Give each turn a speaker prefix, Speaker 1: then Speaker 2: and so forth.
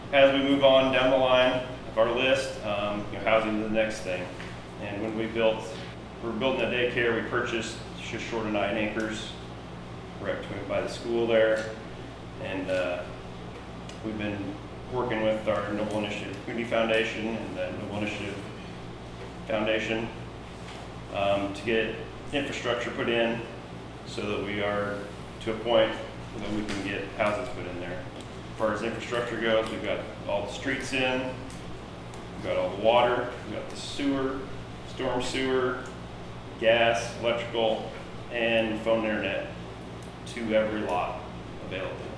Speaker 1: as we move on down the line of our list, housing is the next thing. And when we're building a daycare, we purchased just short of 9 acres, right by the school there. And we've been working with our Noble Initiative Community Foundation and the Noble Initiative Foundation to get infrastructure put in so that we are to a point that we can get houses put in there. As far as infrastructure goes, we've got all the streets in, we've got all the water, we've got the sewer, storm sewer, gas, electrical, and phone and internet to every lot available.